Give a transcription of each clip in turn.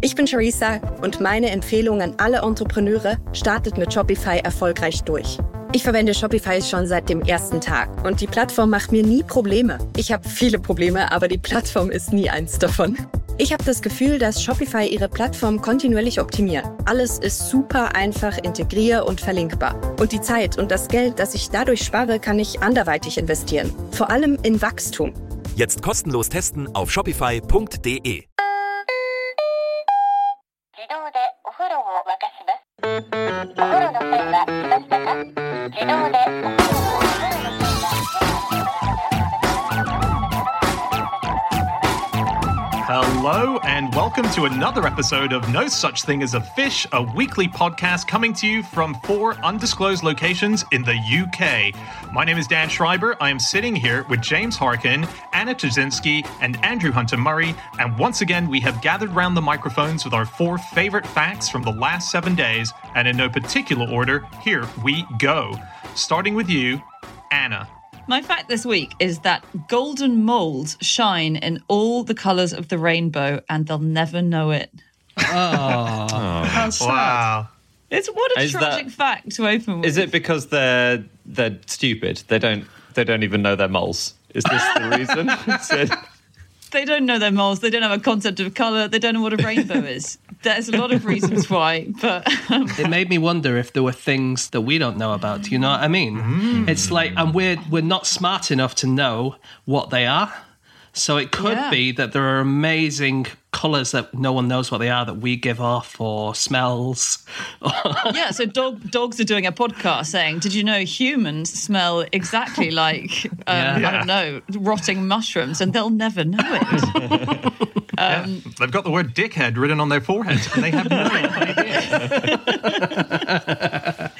Ich bin Charissa und meine Empfehlung an alle Entrepreneure: startet mit Shopify erfolgreich durch. Ich verwende Shopify schon seit dem ersten Tag und die Plattform macht mir nie Probleme. Ich habe viele Probleme, aber die Plattform ist nie eins davon. Ich habe das Gefühl, dass Shopify ihre Plattform kontinuierlich optimiert. Alles ist super einfach integrier- und verlinkbar. Und die Zeit und das Geld, das ich dadurch spare, kann ich anderweitig investieren. Vor allem in Wachstum. Jetzt kostenlos testen auf shopify.de. Hello and welcome to another episode of No Such Thing as a Fish, a weekly podcast coming to you from 4 undisclosed locations in the UK. My name is Dan Schreiber. I am sitting here with James Harkin, Anna Trzynski, and Andrew Hunter-Murray, and once again we have gathered round the microphones with our 4 favorite facts from the last 7 days, and in no particular order, here we go. Starting with you, Anna. My fact this week is that golden moles shine in all the colours of the rainbow and they'll never know it. Oh, how sad. Wow. What a tragic fact to open with. Is it because they're stupid? They don't even know they're moles. Is this the reason? They don't know their moles. They don't have a concept of colour. They don't know what a rainbow is. There's a lot of reasons why, but... It made me wonder if there were things that we don't know about. Do you know what I mean? It's like, and we're not smart enough to know what they are. So it could be that there are amazing colours that no one knows what they are that we give off, or smells. Yeah, so dogs are doing a podcast saying, did you know humans smell exactly like, I don't know, rotting mushrooms, and they'll never know it. They've got the word dickhead written on their forehead, and they have no idea.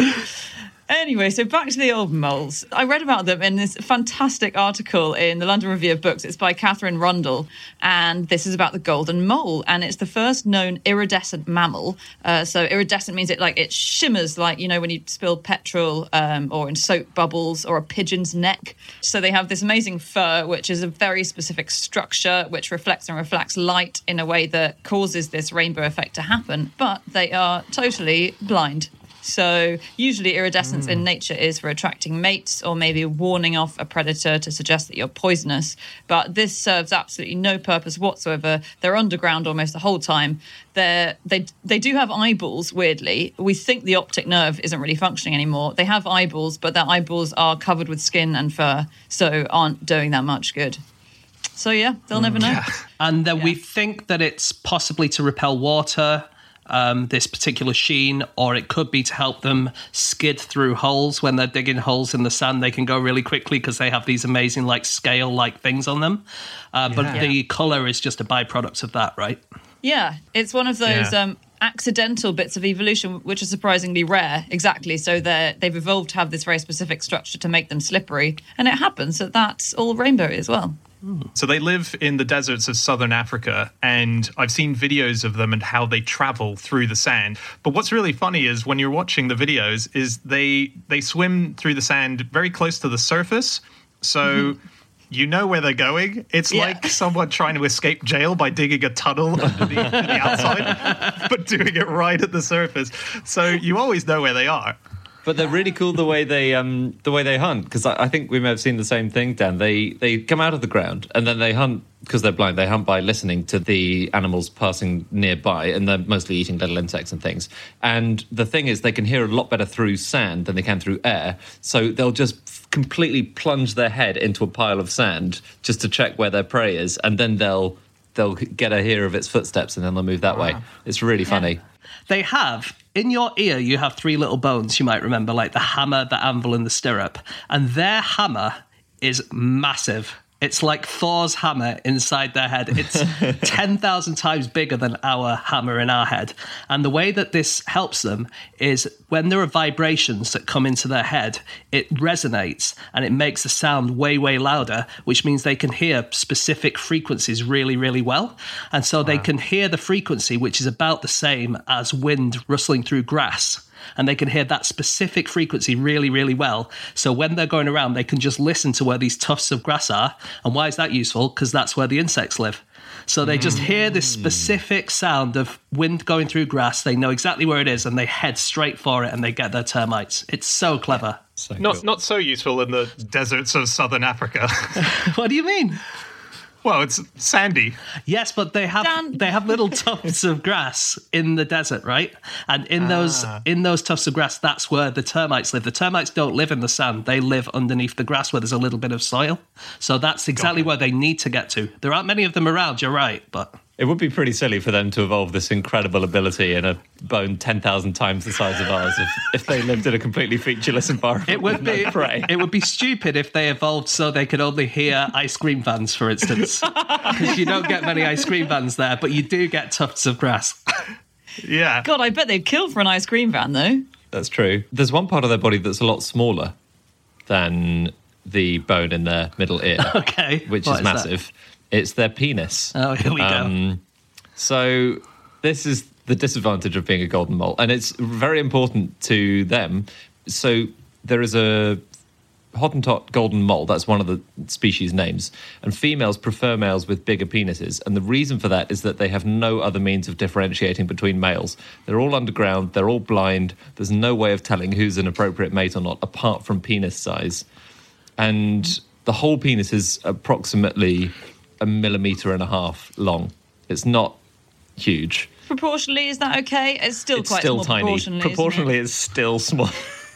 Anyway, so back to the old moles. I read about them in this fantastic article in the London Review of Books. It's by Catherine Rundle, and this is about the golden mole, and it's the first known iridescent mammal. So iridescent means it shimmers like, you know, when you spill petrol or in soap bubbles or a pigeon's neck. So they have this amazing fur, which is a very specific structure which reflects and refracts light in a way that causes this rainbow effect to happen, but they are totally blind. So usually iridescence in nature is for attracting mates or maybe warning off a predator to suggest that you're poisonous. But this serves absolutely no purpose whatsoever. They're underground almost the whole time. They do have eyeballs, weirdly. We think the optic nerve isn't really functioning anymore. They have eyeballs, but their eyeballs are covered with skin and fur, so aren't doing that much good. So yeah, they'll never know. And we think that it's possibly to repel water, this particular sheen, or it could be to help them skid through holes. When they're digging holes in the sand, they can go really quickly because they have these amazing scale-like things on them. But the colour is just a byproduct of that, right? Yeah, it's one of those accidental bits of evolution, which are surprisingly rare. Exactly. So they've evolved to have this very specific structure to make them slippery. And it happens that that's all rainbow as well. So they live in the deserts of southern Africa, and I've seen videos of them and how they travel through the sand. But what's really funny is when you're watching the videos is they swim through the sand very close to the surface. So you know where they're going. It's like someone trying to escape jail by digging a tunnel underneath to the outside, but doing it right at the surface. So you always know where they are. But they're really cool the way they hunt, because I think we may have seen the same thing, Dan. They come out of the ground and then they hunt because they're blind. They hunt by listening to the animals passing nearby, and they're mostly eating little insects and things. And the thing is, they can hear a lot better through sand than they can through air. So they'll just completely plunge their head into a pile of sand just to check where their prey is, and then they'll get a hear of its footsteps, and then they'll move that way. It's really funny. They have, in your ear, you have 3 little bones, you might remember, like the hammer, the anvil, and the stirrup. And their hammer is massive. It's like Thor's hammer inside their head. It's 10,000 times bigger than our hammer in our head. And the way that this helps them is when there are vibrations that come into their head, it resonates and it makes the sound way, way louder, which means they can hear specific frequencies really, really well. And so they can hear the frequency, which is about the same as wind rustling through grass. and they can hear that specific frequency really, really well. So when they're going around, they can just listen to where these tufts of grass are. And why is that useful? Because that's where the insects live. So they just hear this specific sound of wind going through grass. They know exactly where it is, and they head straight for it, and they get their termites. It's so clever. So Not so useful in the deserts of southern Africa. What do you mean? Well, it's sandy. Yes, but they have little tufts of grass in the desert, right? And in those tufts of grass, that's where the termites live. The termites don't live in the sand; they live underneath the grass where there's a little bit of soil. So that's exactly where they need to get to. There aren't many of them around. You're right, but it would be pretty silly for them to evolve this incredible ability in a bone 10,000 times the size of ours if they lived in a completely featureless environment. it would be prey. It would be stupid if they evolved so they could only hear ice cream vans, for instance, because you don't get many ice cream vans there, but you do get tufts of grass. Yeah. God, I bet they'd kill for an ice cream van, though. That's true. There's one part of their body that's a lot smaller than the bone in their middle ear, Okay, which what is massive. It's their penis. Oh, here we go. So this is the disadvantage of being a golden mole, and it's very important to them. So there is a Hottentot golden mole, that's one of the species names, and females prefer males with bigger penises, and the reason for that is that they have no other means of differentiating between males. They're all underground, they're all blind, there's no way of telling who's an appropriate mate or not, apart from penis size. And the whole penis is approximately 1.5 millimeters long. It's not huge. Proportionally, is that okay? It's still quite small. Tiny. Proportionally, it's still small.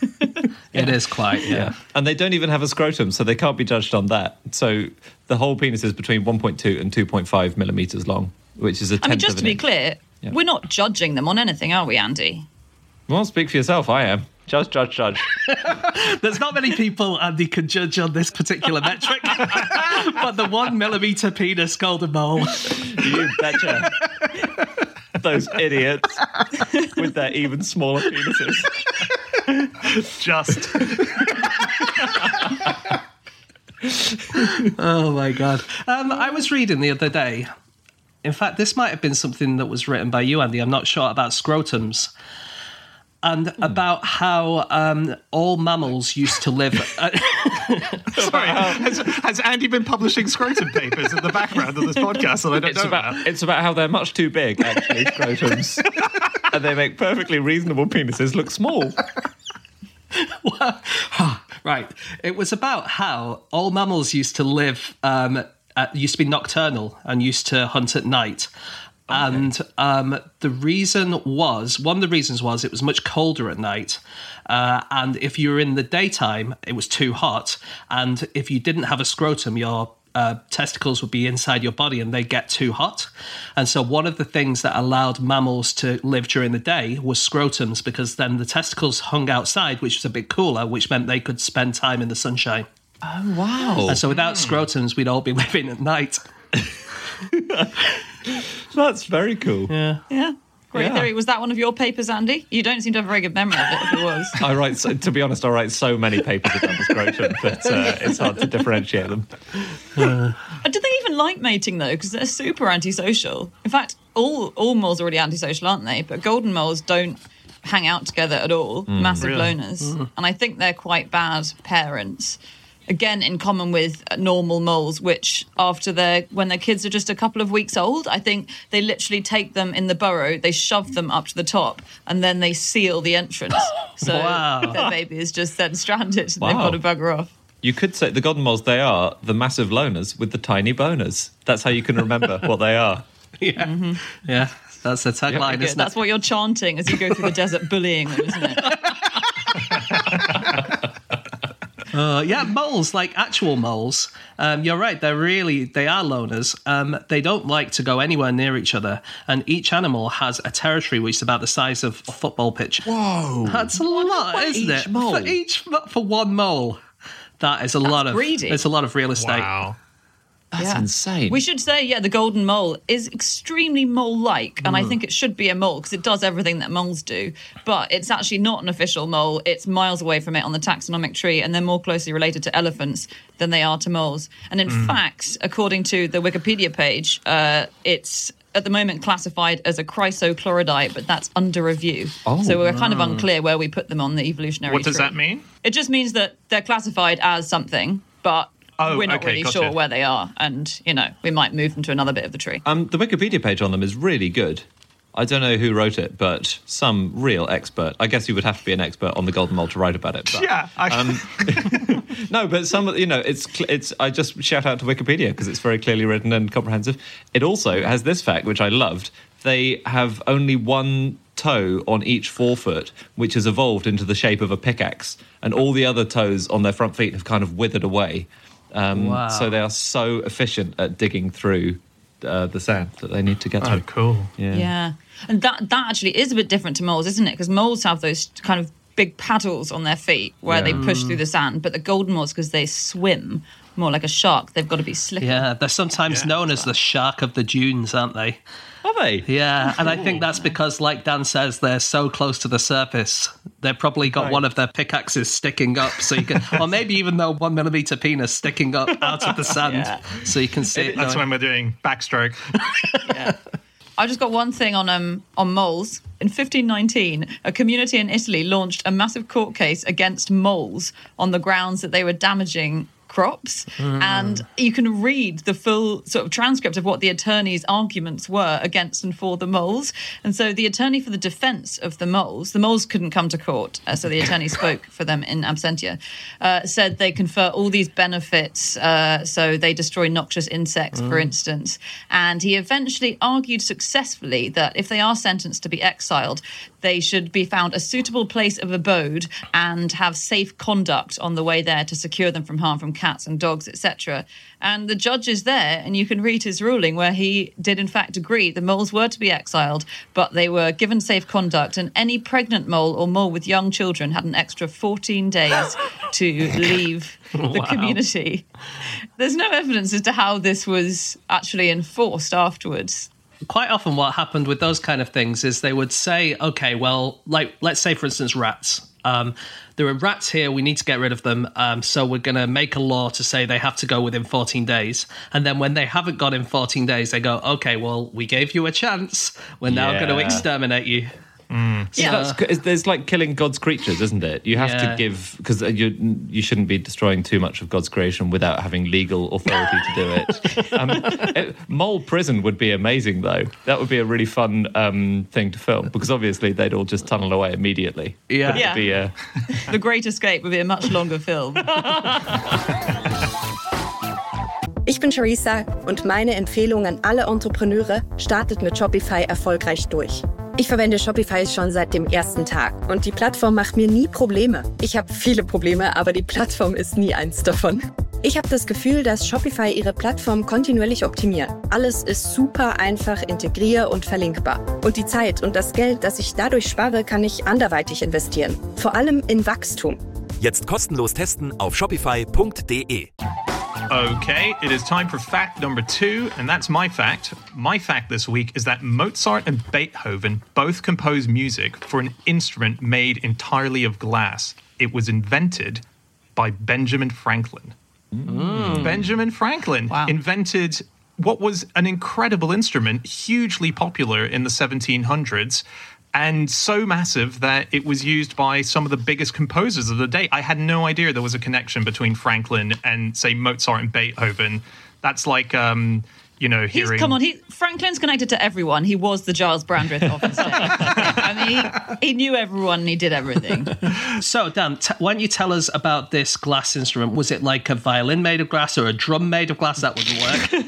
It is quite, yeah. And they don't even have a scrotum, so they can't be judged on that. So the whole penis is between 1.2 and 2.5 millimeters long, which is a tenth of an inch. Just to be clear, we're not judging them on anything, are we, Andy? Well, speak for yourself, I am. Judge. There's not many people Andy can judge on this particular metric, but the 1 millimeter penis golden mole. You betcha. Those idiots with their even smaller penises. Just. Oh my God. I was reading the other day. In fact, this might have been something that was written by you, Andy. I'm not sure, about scrotums. And about how all mammals used to live... Sorry, has Andy been publishing scrotum papers in the background of this podcast that I don't know about? It's about how they're much too big, actually, scrotums. And they make perfectly reasonable penises look small. Right. It was about how all mammals used to live... used to be nocturnal and used to hunt at night. Okay. And the reason was, one of the reasons was it was much colder at night. And if you were in the daytime, it was too hot. And if you didn't have a scrotum, your testicles would be inside your body and they get too hot. And so one of the things that allowed mammals to live during the day was scrotums, because then the testicles hung outside, which was a bit cooler, which meant they could spend time in the sunshine. Oh, wow. And so without scrotums, we'd all be living at night. That's very cool. Yeah. Great theory. Was that one of your papers, Andy? You don't seem to have a very good memory of it if it was. To be honest, I write so many papers about the scrotum that it's hard to differentiate them. Do they even like mating, though? Because they're super antisocial. In fact, all moles are already antisocial, aren't they? But golden moles don't hang out together at all. Massive loners. And I think they're quite bad parents. Again, in common with normal moles, which when their kids are just a couple of weeks old, I think they literally take them in the burrow, they shove them up to the top, and then they seal the entrance. So their baby is just then stranded and they've got to bugger off. You could say the golden moles, they are the massive loners with the tiny boners. That's how you can remember what they are. Yeah. Mm-hmm. Yeah, that's the tagline, isn't it? That's what you're chanting as you go through the desert bullying them, isn't it? Moles, like actual moles, you're right, they are loners. They don't like to go anywhere near each other, and each animal has a territory which is about the size of a football pitch. Whoa. That's a lot, isn't it? Mole. For one mole. That is greedy. It's a lot of real estate. Wow. That's insane. We should say, the golden mole is extremely mole-like, and I think it should be a mole because it does everything that moles do, but it's actually not an official mole. It's miles away from it on the taxonomic tree, and they're more closely related to elephants than they are to moles. And in fact, according to the Wikipedia page, it's at the moment classified as a chrysochloroidite, but that's under review. Oh. So we're kind of unclear where we put them on the evolutionary What does tree. that mean? It just means that they're classified as something, but we're not really gotcha. sure where they are. And, we might move them to another bit of the tree. The Wikipedia page on them is really good. I don't know who wrote it, but some real expert. I guess you would have to be an expert on the golden mole to write about it. But, Yeah. no, but some, it's. I just shout out to Wikipedia because it's very clearly written and comprehensive. It also has this fact, which I loved. They have only one toe on each forefoot, which has evolved into the shape of a pickaxe, and all the other toes on their front feet have kind of withered away. Wow. So they are so efficient at digging through the sand that they need to get Oh, to. cool. Yeah. And that actually is a bit different to moles, isn't it? Because moles have those kind of big paddles on their feet where they push through the sand, but the golden moles, because they swim more like a shark, they've got to be slicker. Yeah, they're sometimes known as the shark of the dunes, aren't they? Are they? Yeah, and I think that's because, like Dan says, they're so close to the surface. They've probably got one of their pickaxes sticking up, so you can, or maybe even though 1 millimeter penis sticking up out of the sand, so you can see it. That's when we're doing backstroke. I just got one thing on moles. In 1519, a community in Italy launched a massive court case against moles on the grounds that they were damaging crops. And you can read the full sort of transcript of what the attorney's arguments were against and for the moles. And so the attorney for the defence of the moles couldn't come to court, so the attorney spoke for them in absentia, said they confer all these benefits, so they destroy noxious insects, for instance. And he eventually argued successfully that if they are sentenced to be exiled, they should be found a suitable place of abode and have safe conduct on the way there to secure them from harm from cats and dogs, etc. And the judge is there, and you can read his ruling where he did in fact agree the moles were to be exiled, but they were given safe conduct, and any pregnant mole or mole with young children had an extra 14 days to leave the community. There's no evidence as to how this was actually enforced afterwards. Quite often what happened with those kind of things is they would say, okay, well, like, let's say, for instance, rats. There are rats here, we need to get rid of them, so we're going to make a law to say they have to go within 14 days. And then when they haven't gone in 14 days, they go, okay, well, we gave you a chance. We're now going to exterminate you. So there's like killing God's creatures, isn't it? You have to give, because you shouldn't be destroying too much of God's creation without having legal authority to do it. Mole prison would be amazing, though. That would be a really fun thing to film, because obviously they'd all just tunnel away immediately. Yeah. But it'd be, The Great Escape would be a much longer film. Ich bin Charissa und meine Empfehlung an alle Entrepreneure: startet mit Shopify erfolgreich durch. Ich verwende Shopify schon seit dem ersten Tag und die Plattform macht mir nie Probleme. Ich habe viele Probleme, aber die Plattform ist nie eins davon. Ich habe das Gefühl, dass Shopify ihre Plattform kontinuierlich optimiert. Alles ist super einfach integrier- und verlinkbar. Und die Zeit und das Geld, das ich dadurch spare, kann ich anderweitig investieren. Vor allem in Wachstum. Jetzt kostenlos testen auf shopify.de. Okay, it is time for fact number 2, and that's my fact. My fact this week is that Mozart and Beethoven both composed music for an instrument made entirely of glass. It was invented by Benjamin Franklin. Benjamin Franklin invented what was an incredible instrument, hugely popular in the 1700s, and so massive that it was used by some of the biggest composers of the day. I had no idea there was a connection between Franklin and, say, Mozart and Beethoven. That's like, hearing... Franklin's connected to everyone. He was the Giles Brandreth of his day. I mean, he knew everyone and he did everything. So, Dan, why don't you tell us about this glass instrument? Was it like a violin made of glass or a drum made of glass? That wouldn't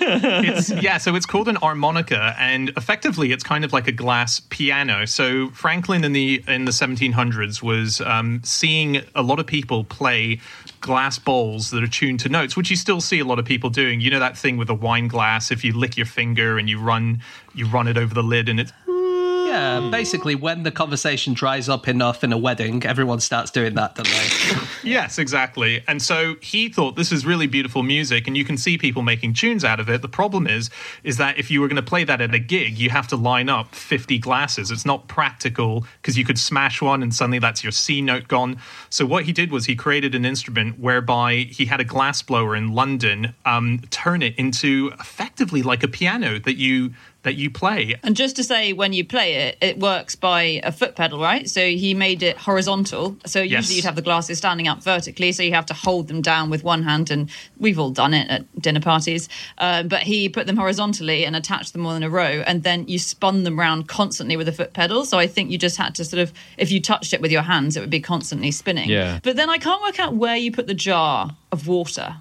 work. So it's called an harmonica, and effectively it's kind of like a glass piano. So Franklin in the 1700s was seeing a lot of people play glass bowls that are tuned to notes, which you still see a lot of people doing. You know that thing with a wine glass, if you lick your finger and you run it over the lid and it's... Yeah, basically when the conversation dries up enough in a wedding, everyone starts doing that, don't they? Yes, exactly. And so he thought this is really beautiful music, and you can see people making tunes out of it. The problem is that if you were going to play that at a gig, you have to line up 50 glasses. It's not practical because you could smash one and suddenly that's your C note gone. So what he did was he created an instrument whereby he had a glass blower in London turn it into effectively like a piano that you that you play. And just to say, when you play it, it works by a foot pedal, right? So he made it horizontal. So usually you'd have the glasses standing up vertically, so you have to hold them down with one hand, and we've all done it at dinner parties. But he put them horizontally and attached them all in a row, and then you spun them round constantly with a foot pedal. So I think you just had to sort of, if you touched it with your hands, it would be constantly spinning. Yeah. But then I can't work out where you put the jar of water.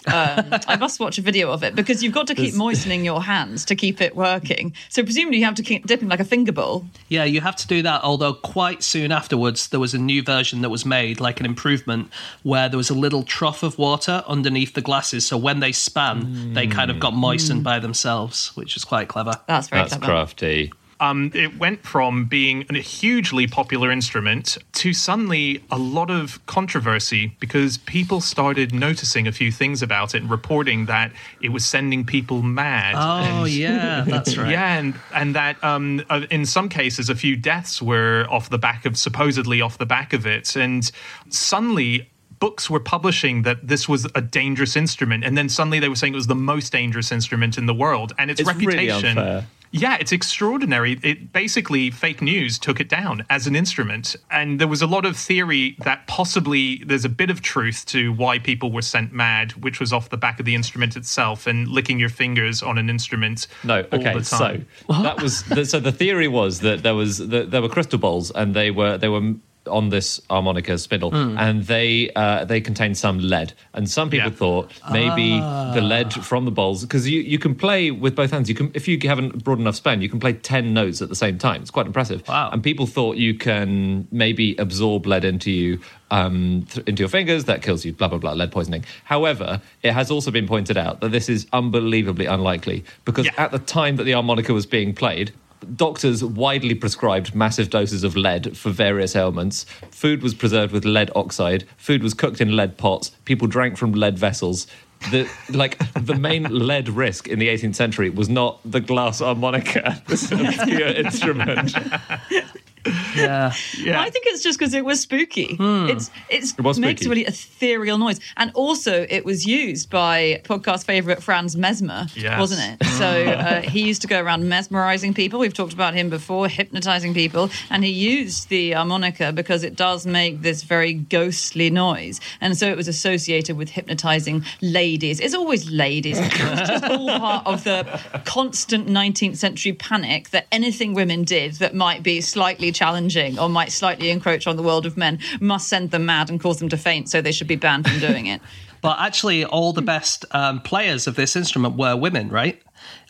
I must watch a video of it, because you've got to keep moistening your hands to keep it working. So presumably you have to keep dipping like a finger bowl. Yeah, you have to do that, although quite soon afterwards there was a new version that was made, like an improvement, where there was a little trough of water underneath the glasses, so when they span, they kind of got moistened by themselves, which was quite clever. That's very That's clever. crafty. It went from being a hugely popular instrument to suddenly a lot of controversy, because people started noticing a few things about it and reporting that it was sending people mad. Oh, yeah, that's right. Yeah, and that in some cases a few deaths were supposedly off the back of it. And suddenly books were publishing that this was a dangerous instrument, and then suddenly they were saying it was the most dangerous instrument in the world. And its reputation... Really unfair. Yeah, it's extraordinary. It basically, fake news took it down as an instrument. And there was a lot of theory that possibly there's a bit of truth to why people were sent mad, which was off the back of the instrument itself and licking your fingers on an instrument all the time. So that was so the theory was that there were crystal balls, and they were on this harmonica spindle, and they contained some lead, and some people thought maybe the lead from the bowls, because you can play with both hands. You can, if you have a broad enough span, you can play 10 notes at the same time. It's quite impressive. Wow. And people thought you can maybe absorb lead into you into your fingers. That kills you, blah blah blah, lead poisoning. However, it has also been pointed out that this is unbelievably unlikely, because at the time that the harmonica was being played, doctors widely prescribed massive doses of lead for various ailments. Food was preserved with lead oxide. Food was cooked in lead pots. People drank from lead vessels. The main lead risk in the 18th century was not the glass harmonica, this obscure instrument. Yeah. I think it's just because it was spooky. It makes a really ethereal noise. And also it was used by podcast favourite Franz Mesmer, wasn't it? So he used to go around mesmerising people. We've talked about him before, hypnotising people. And he used the harmonica because it does make this very ghostly noise. And so it was associated with hypnotising ladies. It's always ladies. It's just all part of the constant 19th century panic that anything women did that might be slightly challenging or might slightly encroach on the world of men must send them mad and cause them to faint, so they should be banned from doing it. But actually, all the best players of this instrument were women, right?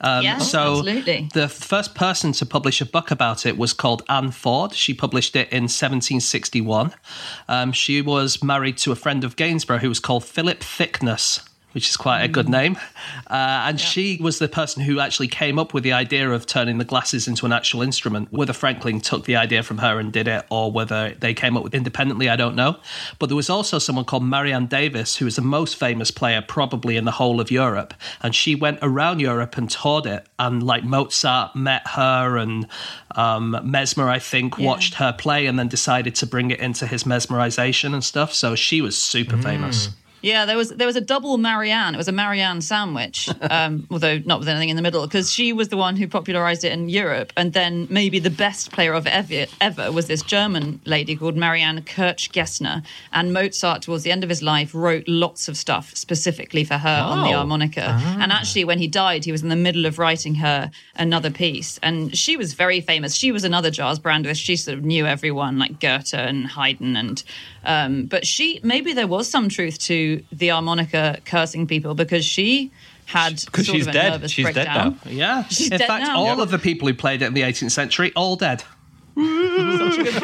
So absolutely. The first person to publish a book about it was called Anne Ford. She published it in 1761. She was married to a friend of Gainsborough who was called Philip Thickness, which is quite a good name. And she was the person who actually came up with the idea of turning the glasses into an actual instrument. Whether Franklin took the idea from her and did it, or whether they came up with it independently, I don't know. But there was also someone called Marianne Davis, who is the most famous player probably in the whole of Europe. And she went around Europe and toured it. And like Mozart met her, and Mesmer, I think, watched her play and then decided to bring it into his mesmerization and stuff. So she was super famous. Yeah, there was a double Marianne. It was a Marianne sandwich, although not with anything in the middle, because she was the one who popularised it in Europe. And then maybe the best player of ever was this German lady called Marianne Kirch-Gessner. And Mozart, towards the end of his life, wrote lots of stuff specifically for her on the harmonica. And actually, when he died, he was in the middle of writing her another piece. And she was very famous. She was another jazz brandish. She sort of knew everyone, like Goethe and Haydn. And but maybe there was some truth to the harmonica cursing people, because she had sort of a nervous breakdown. Dead now. Yeah. She's in dead fact, now. all of the people who played it in the 18th century, all dead. Such a good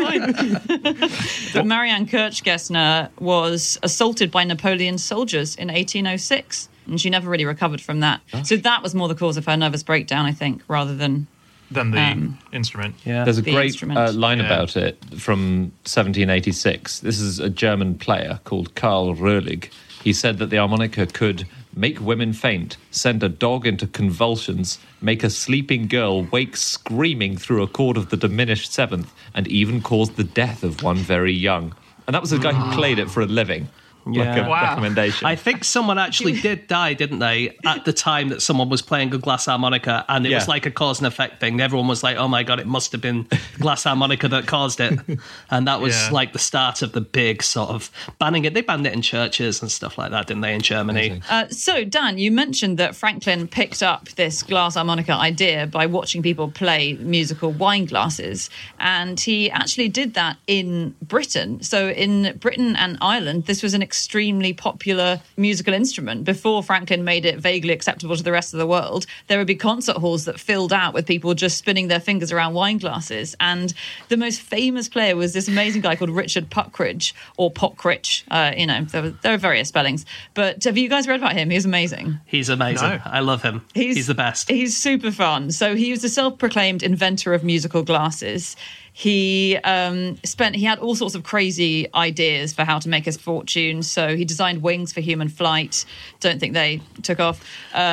point. But Marianne Kirch-Gessner was assaulted by Napoleon's soldiers in 1806, and she never really recovered from that. So that was more the cause of her nervous breakdown, I think, rather than the instrument. Yeah. There's a the great instrument. line about it from 1786. This is a German player called Karl Röhlig. He said that the harmonica could make women faint, send a dog into convulsions, make a sleeping girl wake screaming through a chord of the diminished seventh, and even cause the death of one very young. And that was a guy who played it for a living. like a Wow. recommendation. I think someone actually did die, didn't they, at the time that someone was playing a glass harmonica, and it was like a cause and effect thing. Everyone was like, oh my God, it must have been glass harmonica that caused it. And that was like the start of the big sort of banning it. They banned it in churches and stuff like that, didn't they, in Germany? So, Dan, you mentioned that Franklin picked up this glass harmonica idea by watching people play musical wine glasses. And he actually did that in Britain. So in Britain and Ireland, this was an extremely popular musical instrument. Before Franklin made it vaguely acceptable to the rest of the world, there would be concert halls that filled out with people just spinning their fingers around wine glasses. And the most famous player was this amazing guy called Richard Puckridge, or Pockridge. There are various spellings. But have you guys read about him? He's amazing. He's amazing. No. I love him. He's the best. He's super fun. So he was a self-proclaimed inventor of musical glasses. He had all sorts of crazy ideas for how to make his fortune. So he designed wings for human flight. Don't think they took off.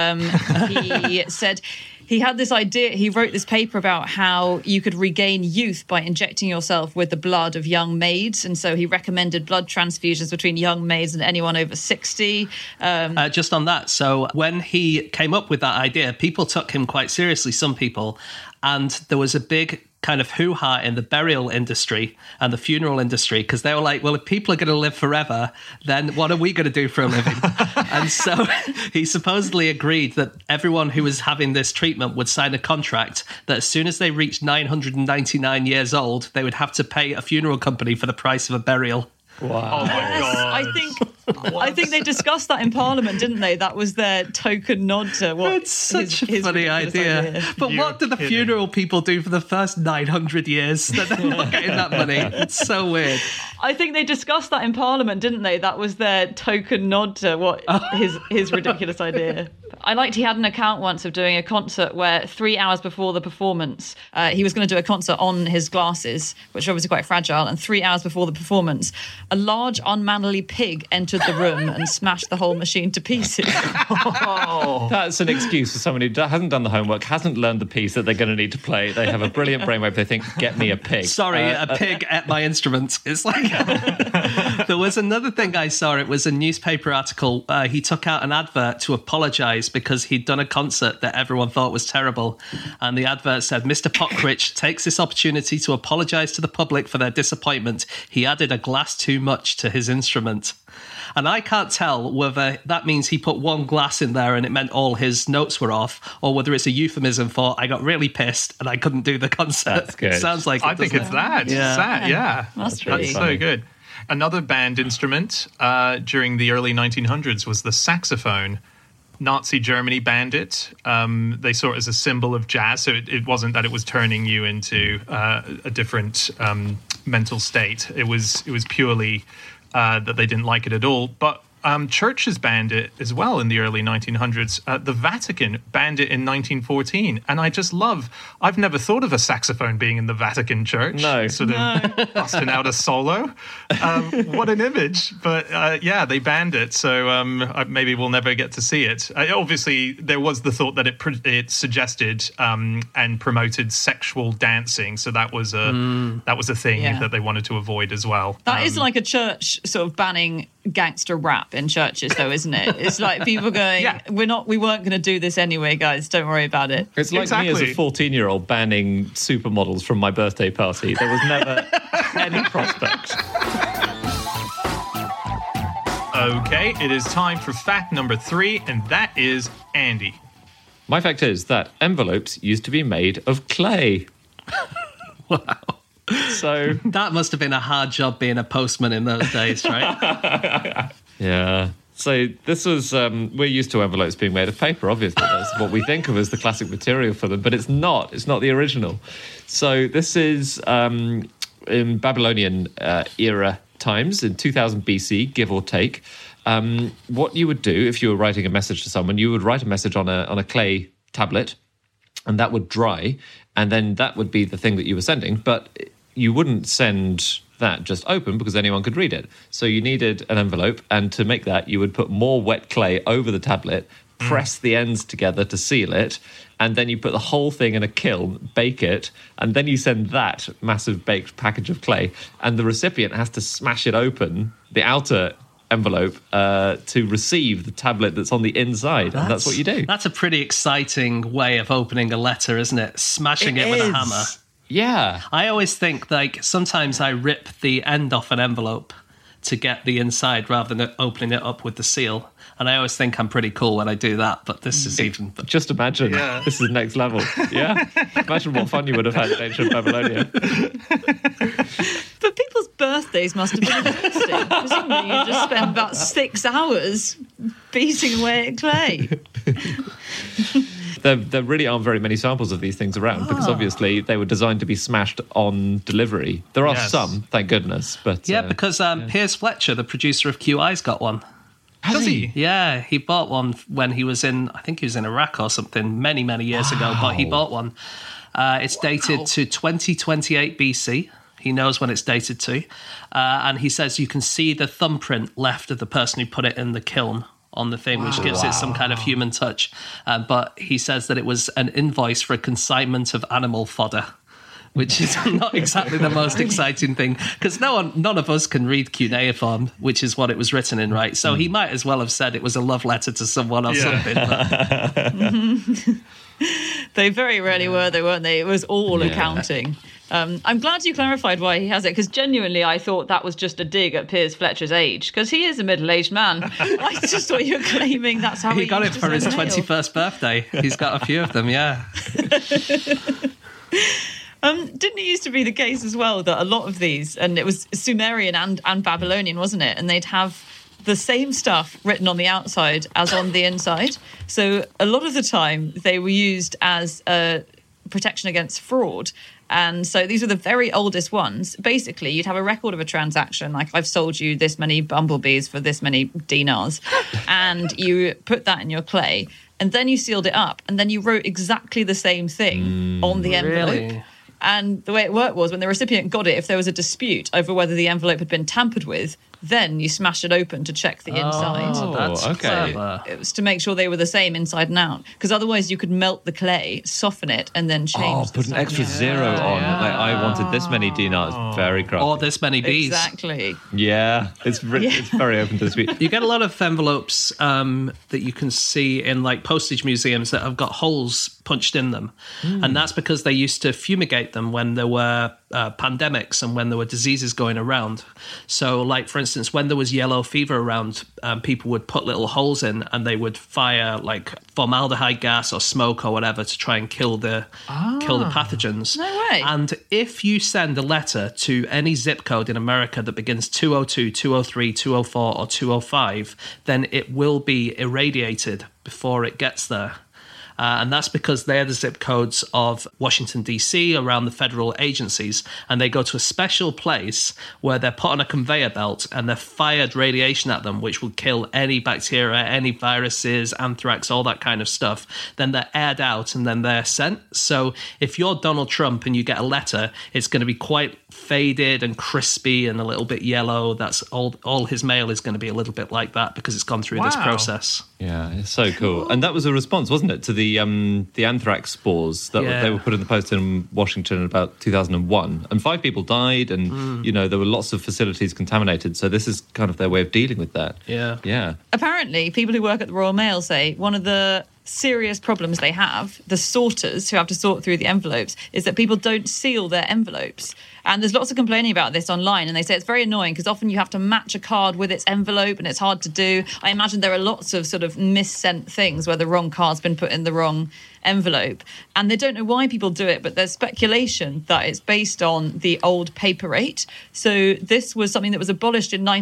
He said he had this idea. He wrote this paper about how you could regain youth by injecting yourself with the blood of young maids. And so he recommended blood transfusions between young maids and anyone over 60. Just on that, so when he came up with that idea, people took him quite seriously, some people, and there was a big kind of hoo-ha in the burial industry and the funeral industry, because they were like, well, if people are going to live forever, then what are we going to do for a living? And so he supposedly agreed that everyone who was having this treatment would sign a contract that as soon as they reached 999 years old, they would have to pay a funeral company for the price of a burial. Wow. Oh my God. I think they discussed that in Parliament, didn't they? That was their token nod to what. It's such a funny idea. But You're what did the kidding. funeral people do for the first 900 years that they're not getting that money? It's so weird. I think they discussed that in Parliament, didn't they? That was their token nod to what his ridiculous idea. I liked he had an account once of doing a concert where 3 hours before the performance, he was going to do a concert on his glasses, which are obviously quite fragile, and 3 hours before the performance, a large unmannerly pig entered the room and smashed the whole machine to pieces. That's an excuse for someone who hasn't done the homework, hasn't learned the piece that they're going to need to play. They have a brilliant brainwave. They think, get me a pig. Sorry, a pig at my instruments. It's like... There was another thing I saw. It was a newspaper article. He took out an advert to apologise because he'd done a concert that everyone thought was terrible. And the advert said, Mr. Pockridge takes this opportunity to apologise to the public for their disappointment. He added a glass too much to his instrument. And I can't tell whether that means he put one glass in there and it meant all his notes were off, or whether it's a euphemism for I got really pissed and I couldn't do the concert. That's good. It sounds like it, I think doesn't it's it? that. Yeah. It's that, yeah. That's really so funny. good. Another banned instrument during the early 1900s was the saxophone. Nazi Germany banned it. They saw it as a symbol of jazz, so it wasn't that it was turning you into a different mental state. It was purely that they didn't like it at all. But churches banned it as well in the early 1900s. The Vatican banned it in 1914. And I just I've never thought of a saxophone being in the Vatican church. No. Sort of busting out a solo. What an image. But yeah, they banned it. So maybe we'll never get to see it. Obviously, there was the thought that it suggested and promoted sexual dancing. So that was a thing that they wanted to avoid as well. That is like a church sort of banning gangster rap in churches, though, isn't it? It's like people going, we weren't going to do this anyway, guys. Don't worry about it. It's like me as a 14-year-old banning supermodels from my birthday party. There was never any prospect. Okay, it is time for fact number 3, and that is Andy. My fact is that envelopes used to be made of clay. Wow. So That must have been a hard job being a postman in those days, right? yeah. So this was, we're used to envelopes being made of paper, obviously. That's what we think of as the classic material for them, but it's not. It's not the original. So this is in Babylonian era times, in 2000 BC, give or take. What you would do if you were writing a message to someone, you would write a message on a clay tablet, and that would dry, and then that would be the thing that you were sending. But you wouldn't send that just open because anyone could read it. So you needed an envelope, and to make that, you would put more wet clay over the tablet, press the ends together to seal it, and then you put the whole thing in a kiln, bake it, and then you send that massive baked package of clay, and the recipient has to smash it open, the outer envelope to receive the tablet that's on the inside, and that's what you do. That's a pretty exciting way of opening a letter, isn't it? Smashing it with a hammer. Yeah. I always think, like, sometimes I rip the end off an envelope to get the inside rather than opening it up with the seal. And I always think I'm pretty cool when I do that, but this is even... Just imagine. Yeah. This is next level. Yeah? Imagine what fun you would have had in ancient Babylonia. But people's birthdays must have been exhausting. Presumably you just spend about 6 hours beating away at clay. There really aren't very many samples of these things around because obviously they were designed to be smashed on delivery. There are some, thank goodness. But because Piers Fletcher, the producer of QI's, got one. Does he? Yeah, he bought one when he was in, I think he was in Iraq or something many, many years ago, but he bought one. It's dated to 2028 BC. He knows when it's dated to. And he says you can see the thumbprint left of the person who put it in the kiln on the thing, which gives it some kind of human touch. But he says that it was an invoice for a consignment of animal fodder, which is not exactly the most exciting thing, because none of us can read cuneiform, which is what it was written in, right? So he might as well have said it was a love letter to someone or something. But... They very rarely were, though, weren't they? It was all accounting. I'm glad you clarified why he has it, because genuinely I thought that was just a dig at Piers Fletcher's age, because he is a middle-aged man. I just thought you were claiming that's how he got it for his 21st birthday. He's got a few of them, yeah. Didn't it used to be the case as well that a lot of these, and it was Sumerian and Babylonian, wasn't it? And they'd have the same stuff written on the outside as on the inside. So a lot of the time they were used as a protection against fraud. And so these were the very oldest ones. Basically, you'd have a record of a transaction, like I've sold you this many bumblebees for this many dinars, and you put that in your clay, and then you sealed it up, and then you wrote exactly the same thing on the envelope. Really? And the way it worked was when the recipient got it, if there was a dispute over whether the envelope had been tampered with, then you smashed it open to check the inside. Oh, that's clever. It was to make sure they were the same inside and out. Because otherwise you could melt the clay, soften it, and then change put an extra zero on. Like, I wanted this many dinars. Very crafty. Or this many bees. Exactly. Yeah, it's very open to dispute. You get a lot of envelopes that you can see in like postage museums that have got holes punched in them. And that's because they used to fumigate them when there were pandemics and when there were diseases going around. So, like, for instance, when there was yellow fever around, people would put little holes in and they would fire like formaldehyde gas or smoke or whatever to try and kill the pathogens. No way. And if you send a letter to any zip code in America that begins 202, 203, 204 or 205, then it will be irradiated before it gets there. And that's because they're the zip codes of Washington, D.C., around the federal agencies. And they go to a special place where they're put on a conveyor belt and they're fired radiation at them, which will kill any bacteria, any viruses, anthrax, all that kind of stuff. Then they're aired out and then they're sent. So if you're Donald Trump and you get a letter, it's going to be quite faded and crispy and a little bit yellow. That's all his mail is going to be a little bit like that because it's gone through this process. Yeah, it's so cool. And that was a response, wasn't it, to the anthrax spores that they were put in the post in Washington in about 2001. And 5 people died and, there were lots of facilities contaminated. So this is kind of their way of dealing with that. Yeah. Apparently, people who work at the Royal Mail say one of the serious problems they have, the sorters who have to sort through the envelopes, is that people don't seal their envelopes. And there's lots of complaining about this online, and they say it's very annoying because often you have to match a card with its envelope and it's hard to do. I imagine there are lots of sort of missent things where the wrong card's been put in the wrong envelope. And they don't know why people do it, but there's speculation that it's based on the old paper rate. So this was something that was abolished in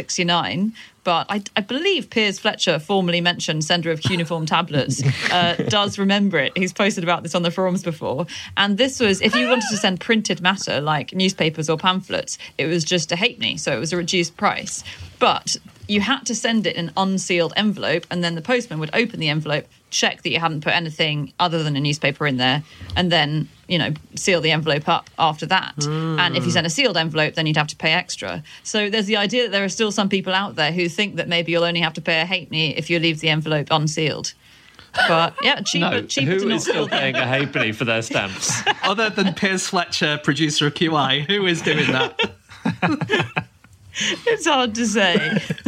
1969. But I believe Piers Fletcher, formerly mentioned sender of cuneiform tablets, does remember it. He's posted about this on the forums before. And this was, if you wanted to send printed matter like newspapers or pamphlets, it was just a halfpenny, so it was a reduced price. But you had to send it in an unsealed envelope, and then the postman would open the envelope, check that you hadn't put anything other than a newspaper in there, and then, seal the envelope up after that. And if you sent a sealed envelope, then you'd have to pay extra. So there's the idea that there are still some people out there who think that maybe you'll only have to pay a halfpenny if you leave the envelope unsealed. But yeah, cheaper who to not is still seal them. paying a halfpenny for their stamps? Other than Piers Fletcher, producer of QI, who is doing that? It's hard to say.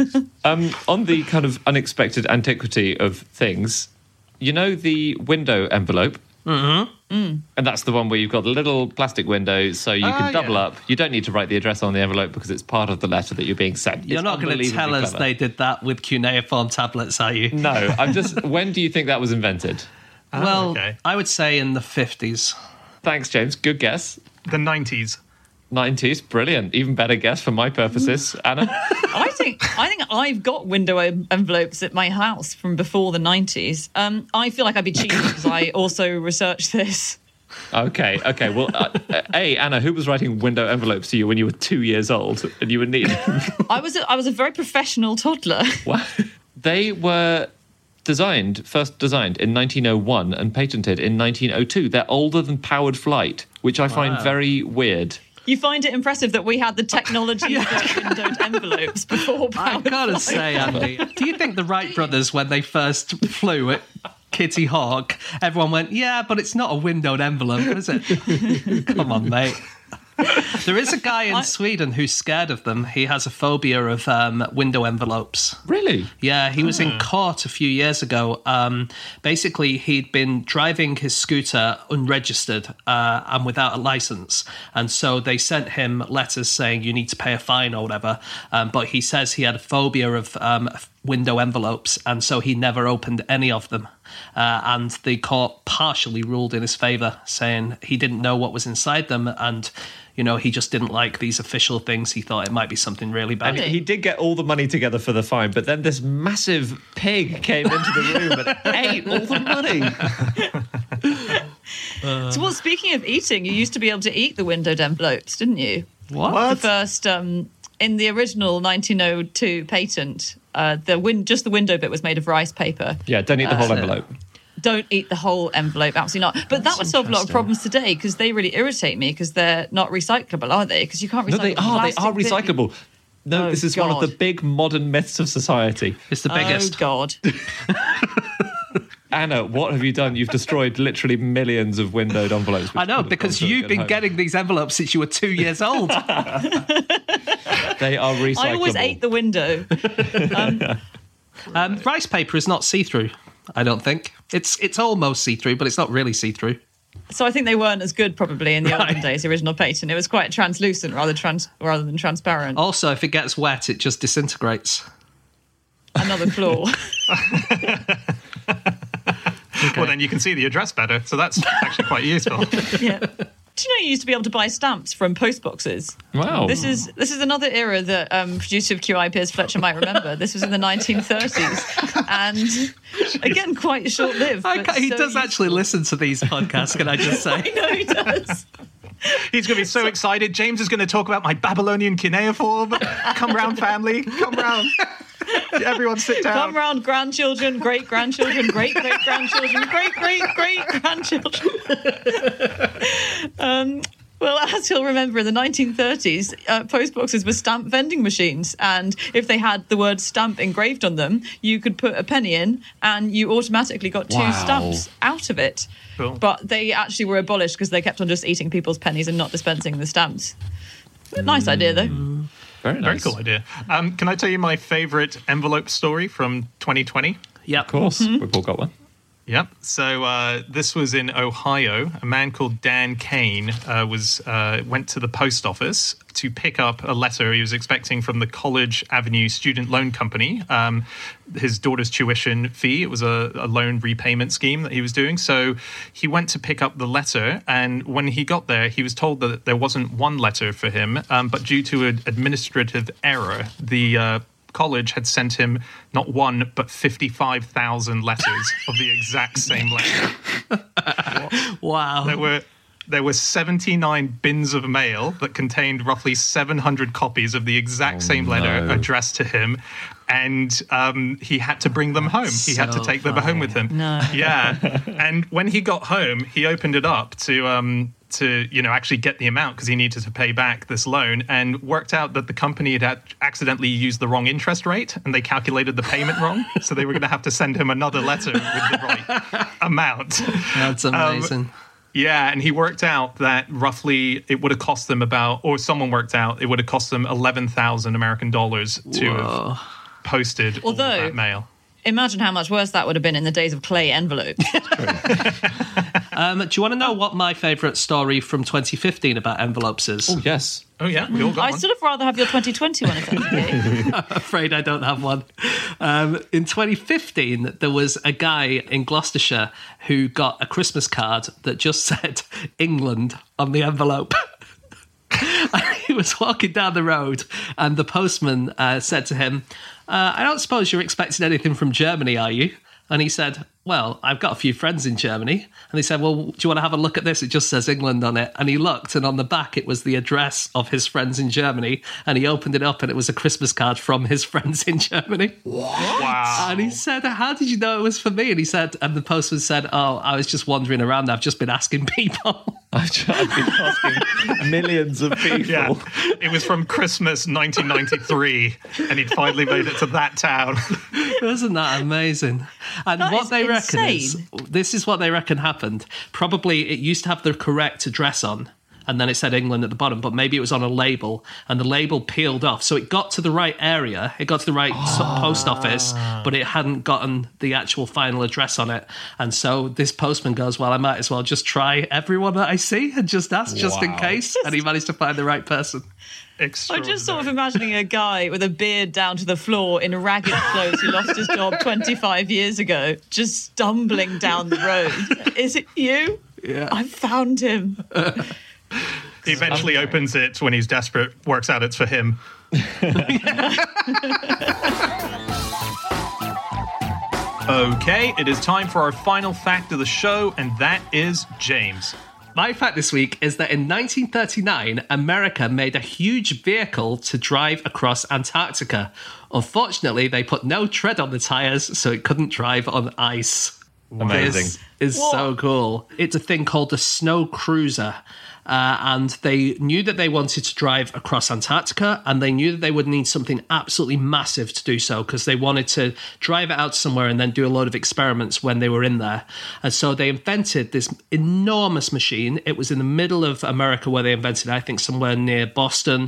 On the kind of unexpected antiquity of things, you know the window envelope? And that's the one where you've got the little plastic window so you can double up. You don't need to write the address on the envelope because it's part of the letter that you're being sent. You're not going to tell us they did that with cuneiform tablets, are you? No, when do you think that was invented? I would say in the 50s. Thanks, James. Good guess. The 90s. 90s, brilliant. Even better guess for my purposes. Anna? I think I've got window envelopes at my house from before the 90s. I feel like I'd be cheating because I also researched this. Okay. Well, Anna, who was writing window envelopes to you when you were 2 years old and you were needing? I was a very professional toddler. What? They were first designed in 1901 and patented in 1902. They're older than powered flight, which I find very weird. You find it impressive that we had the technology for windowed envelopes before powered I've got to flight. say, Andy, do you think the Wright brothers, when they first flew at Kitty Hawk, everyone went, yeah, but it's not a windowed envelope, is it? Come on, mate. There is a guy in Sweden who's scared of them. He has a phobia of window envelopes. Really? Yeah, he was in court a few years ago. Basically, he'd been driving his scooter unregistered and without a license. And so they sent him letters saying you need to pay a fine or whatever. But he says he had a phobia of window envelopes, and so he never opened any of them. And the court partially ruled in his favour, saying he didn't know what was inside them, and he just didn't like these official things. He thought it might be something really bad. And he did get all the money together for the fine, but then this massive pig came into the room and ate all the money. So, speaking of eating, you used to be able to eat the windowed envelopes, didn't you? What? The first, in the original 1902 patent, just the window bit was made of rice paper. Yeah, don't eat the whole envelope. Don't eat the whole envelope, absolutely not. But that would solve a lot of problems today because they really irritate me because they're not recyclable, are they? Because you can't recycle. No, they are. They plastic are bit. recyclable. No, Oh, this is one of God. the big modern myths of society. It's the biggest. Oh, God. Anna, what have you done? You've destroyed literally millions of windowed envelopes. I know, because you've been getting these envelopes since you were 2 years old. They are recyclable. I always ate the window. Rice paper is not see-through, I don't think. It's almost see-through, but it's not really see-through. So I think they weren't as good probably in the olden days, the original patent. It was quite translucent rather than transparent. Also, if it gets wet, it just disintegrates. Another flaw. Well, then you can see the address better, so that's actually quite useful. Yeah. Do you know you used to be able to buy stamps from post boxes? Wow. This is another era that producer of QI Piers Fletcher might remember. This was in the 1930s, and again quite short-lived. He does actually listen to these podcasts. Can I just say? I know he does. He's going to be so excited. James is going to talk about my Babylonian cuneiform. Come round, family. Come round. Everyone sit down. Come round, grandchildren, great-grandchildren, great-great-grandchildren, great-great-great-grandchildren. Well, as you'll remember, in the 1930s, post boxes were stamp vending machines. And if they had the word stamp engraved on them, you could put a penny in and you automatically got two stamps out of it. Cool. But they actually were abolished because they kept on just eating people's pennies and not dispensing the stamps. Nice idea, though. Very Very nice. cool idea. Can I tell you my favourite envelope story from 2020? Yeah, Of course, we've all got one. Yep. So this was in Ohio. A man called Dan Kane went to the post office to pick up a letter he was expecting from the College Avenue Student Loan Company. His daughter's tuition fee. It was a loan repayment scheme that he was doing. So he went to pick up the letter, and when he got there, he was told that there wasn't one letter for him, but due to an administrative error, the college had sent him not one but 55,000 letters of the exact same letter. wow. There were 79 bins of mail that contained roughly 700 copies of the exact same letter addressed to him, and he had to bring them home. He had to take them home with him. No. Yeah, and when he got home, he opened it up to actually get the amount because he needed to pay back this loan, and worked out that the company had accidentally used the wrong interest rate and they calculated the payment wrong, so they were going to have to send him another letter with the right amount. That's amazing. Yeah, and he worked out that roughly it would have cost them someone worked out it would have cost them 11,000 American dollars to posted all that mail. Imagine how much worse that would have been in the days of clay envelopes. Do you want to know what my favourite story from 2015 about envelopes is? Oh, yes. Oh, yeah, we all got I'd one. sort of rather have your 2020 one if that's okay. I'm afraid I don't have one. In 2015, there was a guy in Gloucestershire who got a Christmas card that just said England on the envelope. He was walking down the road and the postman said to him, I don't suppose you're expecting anything from Germany, are you? And he said, well, I've got a few friends in Germany. And he said, well, do you want to have a look at this? It just says England on it. And he looked, and on the back, it was the address of his friends in Germany. And he opened it up, and it was a Christmas card from his friends in Germany. Wow. And he said, how did you know it was for me? And he said, and the postman said, oh, I was just wandering around. I've just been asking people. I've been asking millions of people. Yeah, it was from Christmas 1993, and he'd finally made it to that town. Isn't that amazing? And That what is they reckon is, insane. this is what they reckon happened. Probably it used to have the correct address on, and then it said England at the bottom, but maybe it was on a label, and the label peeled off. So it got to the right area, it got to the right post office, but it hadn't gotten the actual final address on it. And so this postman goes, well, I might as well just try everyone that I see and just ask, just in case. And he managed to find the right person. I'm just sort of imagining a guy with a beard down to the floor in ragged clothes who lost his job 25 years ago, just stumbling down the road. Is it you? Yeah. I found him. He eventually opens it when he's desperate, works out it's for him. Okay, it is time for our final fact of the show, and that is James. My fact this week is that in 1939, America made a huge vehicle to drive across Antarctica. Unfortunately, they put no tread on the tyres, so it couldn't drive on ice. Amazing. This is so cool. It's a thing called the Snow Cruiser. And they knew that they wanted to drive across Antarctica, and they knew that they would need something absolutely massive to do so, because they wanted to drive it out somewhere and then do a load of experiments when they were in there. And so they invented this enormous machine. It was in the middle of America where they invented it, I think somewhere near Boston.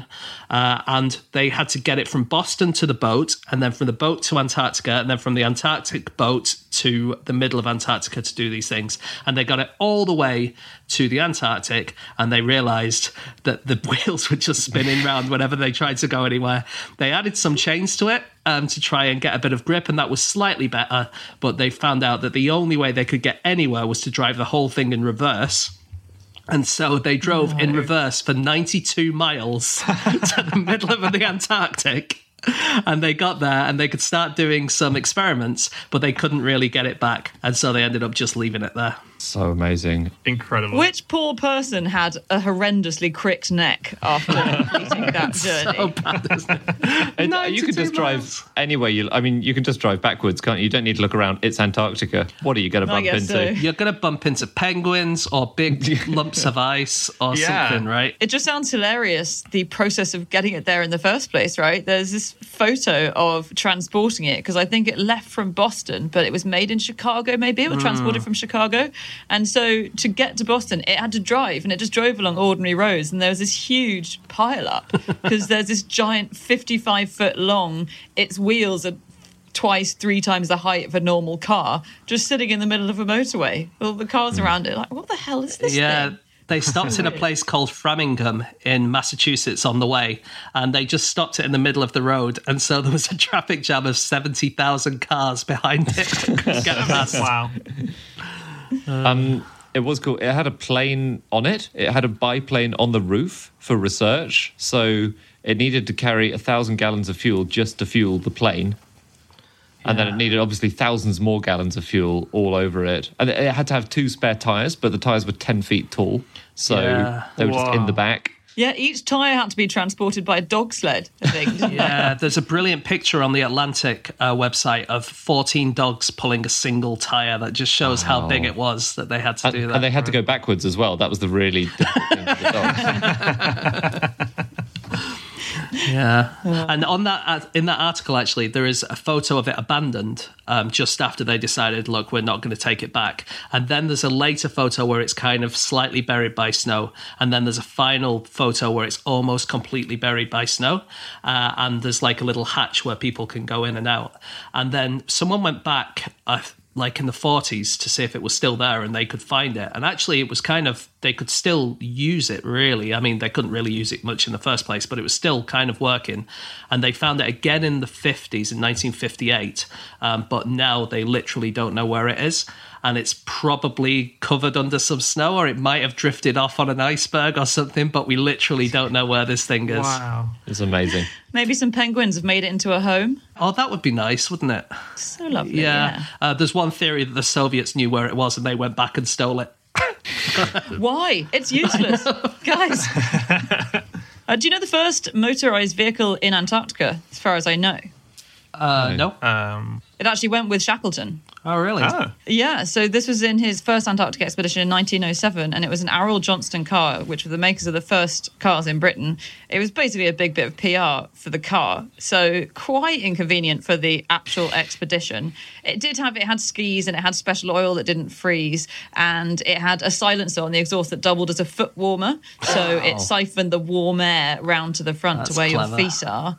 And they had to get it from Boston to the boat, and then from the boat to Antarctica, and then from the Antarctic boat to the middle of Antarctica to do these things. And they got it all the way to the Antarctic, and they realised that the wheels were just spinning round whenever they tried to go anywhere. They added some chains to it to try and get a bit of grip, and that was slightly better, but they found out that the only way they could get anywhere was to drive the whole thing in reverse. And so they drove in reverse for 92 miles to the middle of the Antarctic. And they got there and they could start doing some experiments, but they couldn't really get it back. And so they ended up just leaving it there. So amazing. Incredible. Which poor person had a horrendously cricked neck after completing that journey? So bad, isn't it? You can 92 just drive miles. anywhere you can just drive backwards, can't you? You don't need to look around. It's Antarctica. What are you going to bump guess into? so. You're going to bump into penguins or big lumps of ice or something, right? It just sounds hilarious, the process of getting it there in the first place, right? There's this photo of transporting it, because I think it left from Boston, but it was made in Chicago, maybe. It was transported from Chicago. And so to get to Boston, it had to drive, and it just drove along ordinary roads. And there was this huge pile-up, because there's this giant 55-foot long, its wheels are twice, 3 times the height of a normal car, just sitting in the middle of a motorway. All the cars around it, like, what the hell is this thing? They stopped in a place called Framingham in Massachusetts on the way, and they just stopped it in the middle of the road. And so there was a traffic jam of 70,000 cars behind it. Couldn't get past. Wow. It was cool. It had a plane on it. It had a biplane on the roof for research. So it needed to carry 1,000 gallons of fuel just to fuel the plane. And then it needed, obviously, thousands more gallons of fuel all over it. And it had to have 2 spare tyres, but the tyres were 10 feet tall. So they were just in the back. Yeah, each tyre had to be transported by a dog sled, I think. Didn't it? There's a brilliant picture on the Atlantic website of 14 dogs pulling a single tyre that just shows how big it was that they had to do that. And they had to go backwards as well. That was the really difficult thing for the dogs. Yeah. And on that, in that article, actually, there is a photo of it abandoned just after they decided, look, we're not going to take it back. And then there's a later photo where it's kind of slightly buried by snow. And then there's a final photo where it's almost completely buried by snow. And there's like a little hatch where people can go in and out. And then someone went back, like in the 40s, to see if it was still there and they could find it. And actually it was kind of, they could still use it, really. I mean, they couldn't really use it much in the first place, but it was still kind of working. And they found it again in the 50s, in 1958. But now they literally don't know where it is. And it's probably covered under some snow, or it might have drifted off on an iceberg or something, but we literally don't know where this thing is. Wow. It's amazing. Maybe some penguins have made it into a home. Oh, that would be nice, wouldn't it? So lovely. Yeah. There's one theory that the Soviets knew where it was and they went back and stole it. Why? It's useless. Guys. Do you know the first motorized vehicle in Antarctica, as far as I know? No. It actually went with Shackleton. Oh, really? Oh. Yeah, so this was in his first Antarctic expedition in 1907, and it was an Arrol Johnston car, which were the makers of the first cars in Britain. It was basically a big bit of PR for the car, so quite inconvenient for the actual expedition. It had skis, and it had special oil that didn't freeze, and it had a silencer on the exhaust that doubled as a foot warmer, so it siphoned the warm air round to the front to where clever. your feet are.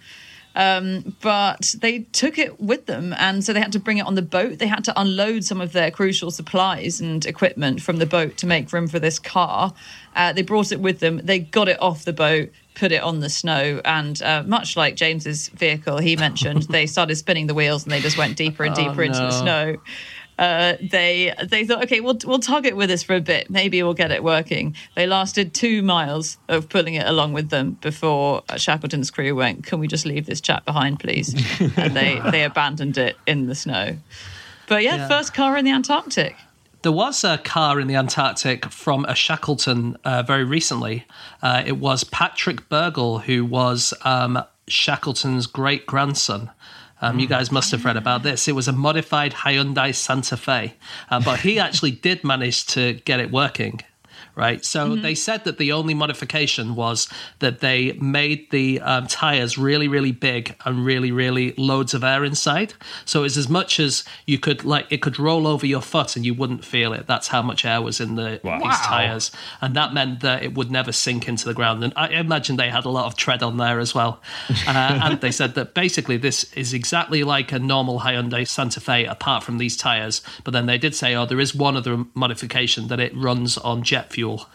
But they took it with them, and so they had to bring it on the boat. They had to unload some of their crucial supplies and equipment from the boat to make room for this car. They brought it with them. They got it off the boat, put it on the snow, and much like James's vehicle, he mentioned, they started spinning the wheels and they just went deeper and deeper into the snow. They thought, okay, we'll tug it with us for a bit. Maybe we'll get it working. They lasted 2 miles of pulling it along with them before Shackleton's crew went, can we just leave this chap behind, please? And they abandoned it in the snow. But yeah, first car in the Antarctic. There was a car in the Antarctic from a Shackleton very recently. It was Patrick Burgle, who was Shackleton's great-grandson. You guys must have read about this. It was a modified Hyundai Santa Fe, but he actually did manage to get it working. Right, so they said that the only modification was that they made the tires really, really big and really, really loads of air inside. So it's as much as you could, like, it could roll over your foot and you wouldn't feel it. That's how much air was in these tires, and that meant that it would never sink into the ground. And I imagine they had a lot of tread on there as well. And they said that basically this is exactly like a normal Hyundai Santa Fe, apart from these tires. But then they did say, oh, there is one other modification, that it runs on jet fuel. But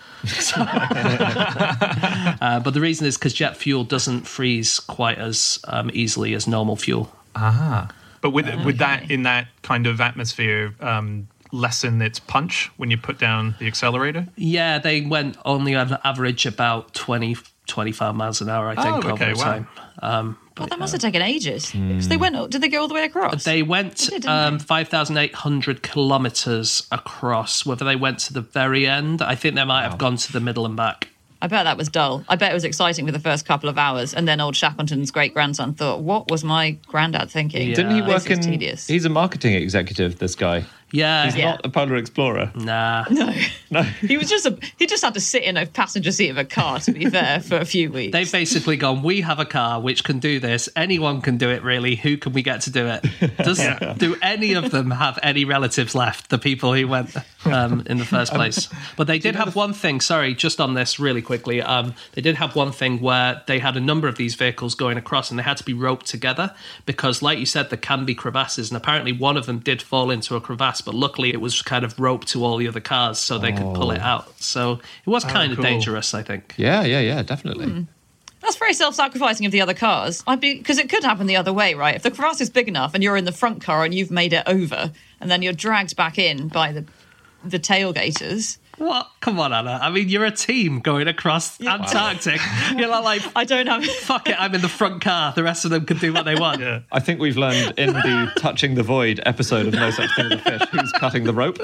the reason is because jet fuel doesn't freeze quite as easily as normal fuel. But would that, in that kind of atmosphere, lessen its punch when you put down the accelerator? Yeah, they went only on average about 20, 25 miles an hour, I think, over the time. Well, that must have taken ages. Because did they go all the way across? They went 5,800 kilometres across. Whether they went to the very end, I think they might have gone to the middle and back. I bet that was dull. I bet it was exciting for the first couple of hours, and then old Shackleton's great-grandson thought, what was my granddad thinking? Yeah. Didn't he work This is tedious. He's a marketing executive, this guy. Yeah. He's not a polar explorer. Nah. No. He just had to sit in a passenger seat of a car, to be fair, for a few weeks. They've basically gone, we have a car which can do this. Anyone can do it, really. Who can we get to do it? Do any of them have any relatives left, the people who went in the first place? But they did have one thing, sorry, just on this really quickly. They did have one thing where they had a number of these vehicles going across and they had to be roped together because, like you said, there can be crevasses. And apparently one of them did fall into a crevasse, but luckily it was kind of roped to all the other cars so they could pull it out. So it was kind of dangerous, I think. Yeah, definitely. That's very self-sacrificing of the other cars. Because it could happen the other way, right? If the crevasse is big enough and you're in the front car and you've made it over, and then you're dragged back in by the tailgaters. What? Come on, Anna. I mean, you're a team going across Antarctic. You're not like, I don't have... fuck it, I'm in the front car. The rest of them can do what they want. Yeah. I think we've learned in the Touching the Void episode of No Such Thing as a Fish who's cutting the rope.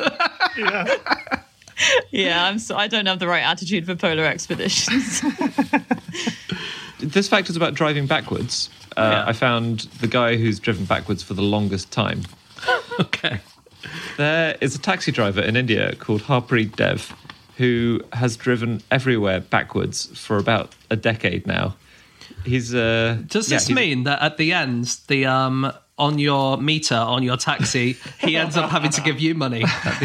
Yeah, I don't have the right attitude for polar expeditions. This fact is about driving backwards. I found the guy who's driven backwards for the longest time. Okay. There is a taxi driver in India called Harpreet Dev who has driven everywhere backwards for about a decade now. He's Does this mean that at the end, the on your meter on your taxi, he ends up having to give you money at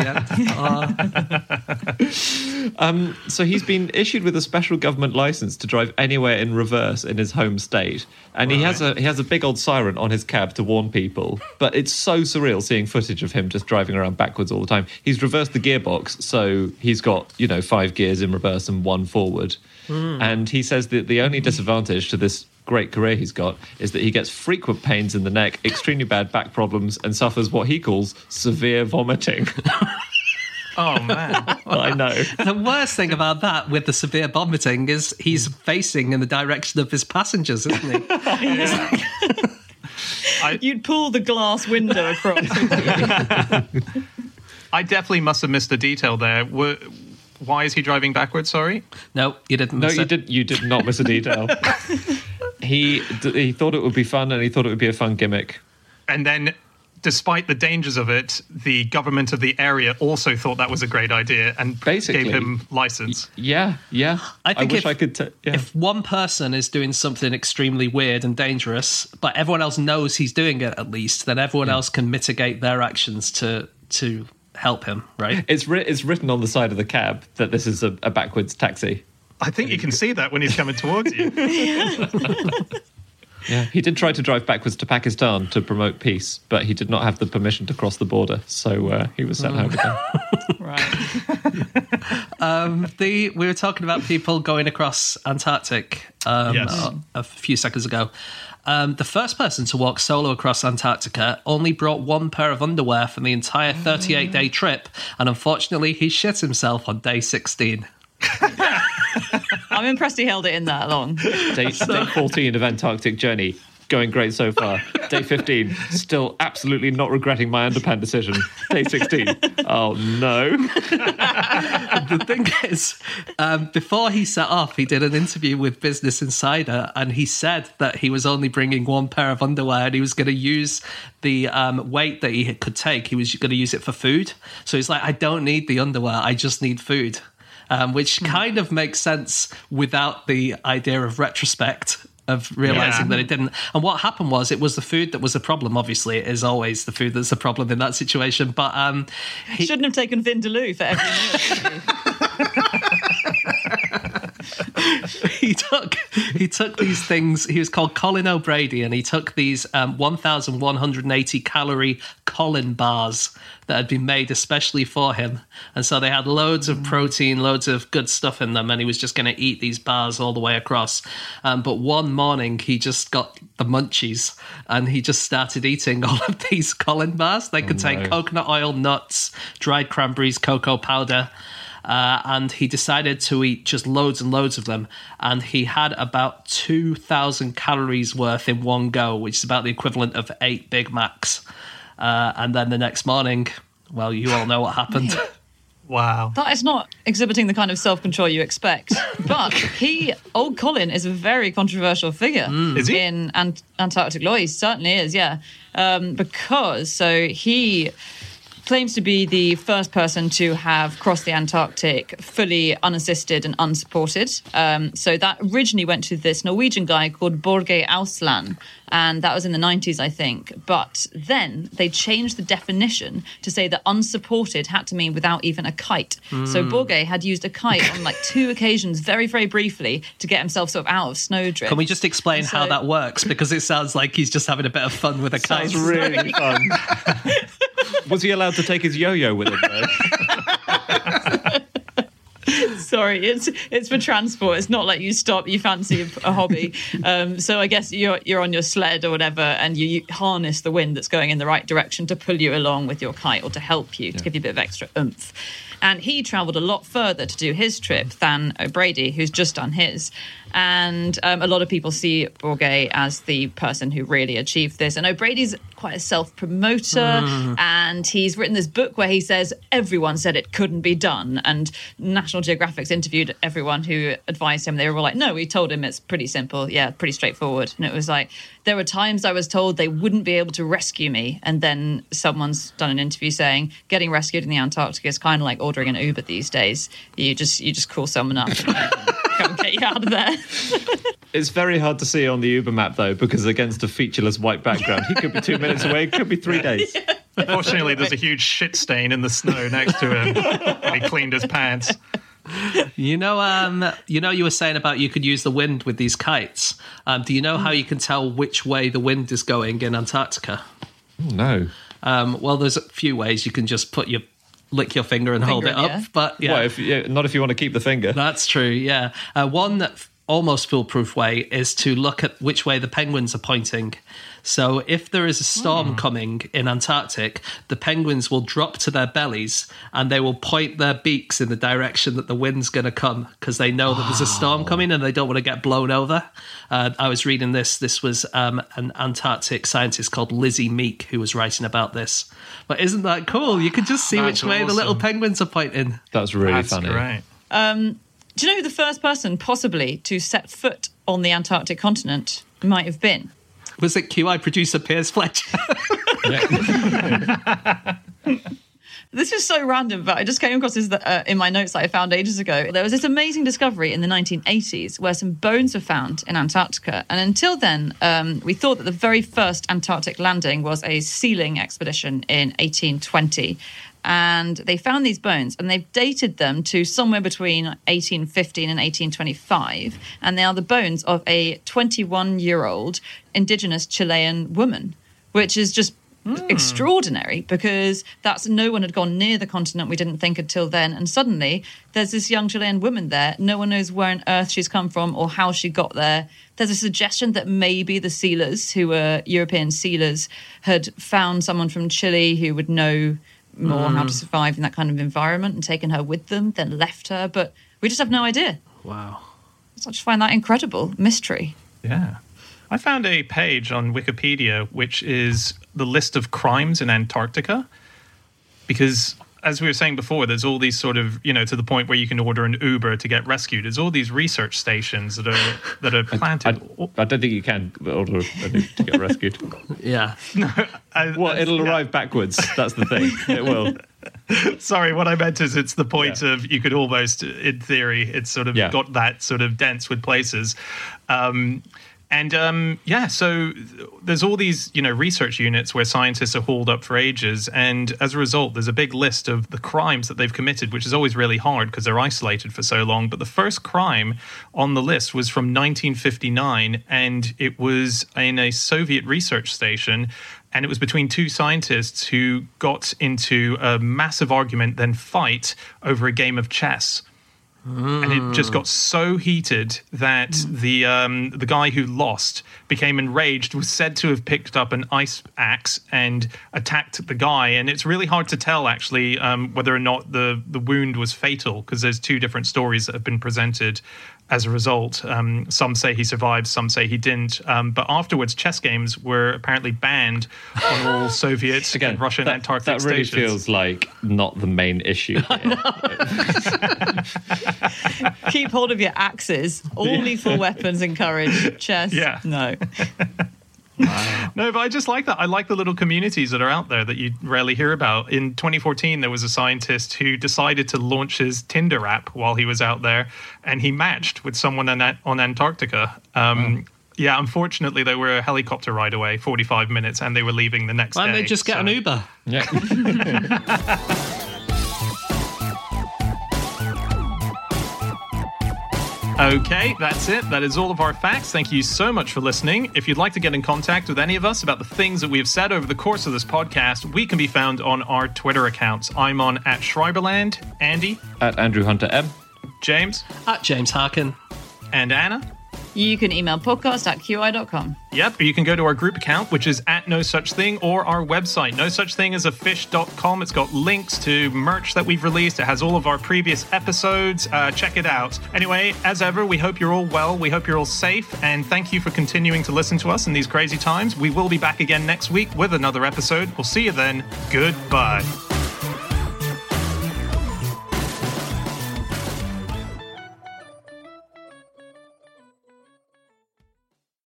the end? So he's been issued with a special government license to drive anywhere in reverse in his home state, and he has a big old siren on his cab to warn people. But it's so surreal seeing footage of him just driving around backwards all the time. He's reversed the gearbox, so he's got 5 gears in reverse and 1 forward. And he says that the only disadvantage to this great career he's got is that he gets frequent pains in the neck, extremely bad back problems, and suffers what he calls severe vomiting. Oh, man. I know. The worst thing about that with the severe vomiting is he's facing in the direction of his passengers, isn't he? You'd pull the glass window across. I definitely must have missed a detail there. Why is he driving backwards, sorry? No, you didn't miss it. You did not miss a detail. He thought it would be fun, and he thought it would be a fun gimmick. And then, despite the dangers of it, the government of the area also thought that was a great idea and basically gave him license. Yeah. I think if one person is doing something extremely weird and dangerous, but everyone else knows he's doing it at least, then everyone else can mitigate their actions to help him, right? It's written on the side of the cab that this is a backwards taxi. I think you can see that when he's coming towards you. Yeah, he did try to drive backwards to Pakistan to promote peace, but he did not have the permission to cross the border, so he was sent home again. Right. We were talking about people going across Antarctic a few seconds ago. The first person to walk solo across Antarctica only brought 1 pair of underwear for the entire 38-day trip, and unfortunately he shit himself on day 16. I'm impressed he held it in that long. Day 14 of Antarctic journey, going great so far. Day 15, still absolutely not regretting my underpants decision. Day 16, oh no. The thing is, before he set off, he did an interview with Business Insider, and he said that he was only bringing 1 pair of underwear, and he was going to use the weight that he could take. He was going to use it for food. So he's like, I don't need the underwear, I just need food. Which kind of makes sense without the idea of retrospect, of realizing that it didn't. And what happened was, it was the food that was the problem. Obviously, it is always the food that's the problem in that situation. But he shouldn't have taken Vindaloo for every meal. He took these things. He was called Colin O'Brady, and he took these 1,180 calorie Colin bars that had been made especially for him. And so they had loads of protein, loads of good stuff in them, and he was just going to eat these bars all the way across. But one morning he just got the munchies, and he just started eating all of these Colin bars. They contain coconut oil, nuts, dried cranberries, cocoa powder. And he decided to eat just loads and loads of them. And he had about 2,000 calories worth in one go, which is about the equivalent of 8 Big Macs. And then the next morning, well, you all know what happened. Wow. That is not exhibiting the kind of self-control you expect. But old Colin is a very controversial figure Is he? in Antarctic law. He certainly is, yeah. Because he claims to be the first person to have crossed the Antarctic fully unassisted and unsupported. So that originally went to this Norwegian guy called Børge Ausland, and that was in the 90s, I think. But then they changed the definition to say that unsupported had to mean without even a kite. So Børge had used a kite on like 2 occasions, very, very briefly, to get himself sort of out of snowdrift. Can we just explain how that works? Because it sounds like he's just having a bit of fun with a kite. Sounds really fun. Was he allowed to take his yo-yo with him, though? Sorry, it's for transport. It's not like you stop, you fancy a hobby. So I guess you're on your sled or whatever, and you harness the wind that's going in the right direction to pull you along with your kite, or to help you, to give you a bit of extra oomph. And he travelled a lot further to do his trip than O'Brady, who's just done his. And a lot of people see Børge as the person who really achieved this. And O'Brady's quite a self-promoter, and he's written this book where he says everyone said it couldn't be done. And National Geographic's interviewed everyone who advised him. They were all like, no, we told him it's pretty simple. Yeah, pretty straightforward. And it was like, there were times I was told they wouldn't be able to rescue me. And then someone's done an interview saying getting rescued in the Antarctic is kind of like ordering an Uber these days. You just call someone up and come get you out of there. It's very hard to see on the Uber map, though, because against a featureless white background, he could be 2 minutes away, it could be 3 days. Fortunately, there's a huge shit stain in the snow next to him when he cleaned his pants. You were saying about you could use the wind with these kites. Do you know how you can tell which way the wind is going in Antarctica? Oh, no. Well, there's a few ways. You can just lick your finger and hold it up. yeah. But yeah, Well, not if you want to keep the finger. that's true. Yeah, one almost foolproof way is to look at which way the penguins are pointing. So if there is a storm coming in Antarctic, the penguins will drop to their bellies and they will point their beaks in the direction that the wind's going to come because they know that there's a storm coming and they don't want to get blown over. I was reading this. This was an Antarctic scientist called Lizzie Meek who was writing about this. But isn't that cool? You can just see That's which way the little awesome. penguins are pointing. That's really That's funny. great. Do you know who the first person possibly to set foot on the Antarctic continent might have been? Was it QI producer Piers Fletcher? This is so random, but I just came across this in my notes that I found ages ago. There was this amazing discovery in the 1980s where some bones were found in Antarctica. And until then, we thought that the very first Antarctic landing was a sealing expedition in 1820. And they found these bones and they've dated them to somewhere between 1815 and 1825. And they are the bones of a 21-year-old indigenous Chilean woman, which is just extraordinary because no one had gone near the continent, we didn't think until then. And suddenly there's this young Chilean woman there. No one knows where on earth she's come from or how she got there. There's a suggestion that maybe the sealers, who were European sealers, had found someone from Chile who would know more how to survive in that kind of environment and taken her with them, then left her. But we just have no idea. Wow. So I just find that incredible mystery. Yeah. I found a page on Wikipedia which is the list of crimes in Antarctica because, as we were saying before, there's all these sort of, to the point where you can order an Uber to get rescued. There's all these research stations that are planted. I don't think you can order to get rescued. Yeah. Well, it'll arrive backwards. That's the thing. It will. Sorry, what I meant is it's the point of you could almost, in theory, it's sort of got that sort of dense with places. So there's all these, research units where scientists are hauled up for ages. And as a result, there's a big list of the crimes that they've committed, which is always really hard because they're isolated for so long. But the first crime on the list was from 1959, and it was in a Soviet research station. And it was between two scientists who got into a massive argument, then fight over a game of chess. And it just got so heated that the guy who lost became enraged, was said to have picked up an ice axe and attacked the guy. And it's really hard to tell, actually, whether or not the wound was fatal, because there's two different stories that have been presented as a result. Some say he survived, some say he didn't. But afterwards, chess games were apparently banned on all Soviet and Russian Antarctic that really stations. feels like not the main issue here. Keep hold of your axes. All lethal weapons encouraged. Chess, no. No, but I just like that. I like the little communities that are out there that you rarely hear about. In 2014, there was a scientist who decided to launch his Tinder app while he was out there, and he matched with someone on Antarctica. Yeah, unfortunately, they were a helicopter ride away, 45 minutes, and they were leaving the next day. Why don't they just get an Uber? Yeah. Okay, that's it. That is all of our facts. Thank you so much for listening. If you'd like to get in contact with any of us about the things that we have said over the course of this podcast, we can be found on our Twitter accounts. I'm on @Schreiberland, Andy, @AndrewHunterM, James, @JamesHarkin, and Anna. You can email podcast@qi.com. Yep, or you can go to our group account, which is @NoSuchThing, or our website, nosuchthingasafish.com. It's got links to merch that we've released. It has all of our previous episodes. Check it out. Anyway, as ever, we hope you're all well. We hope you're all safe. And thank you for continuing to listen to us in these crazy times. We will be back again next week with another episode. We'll see you then. Goodbye.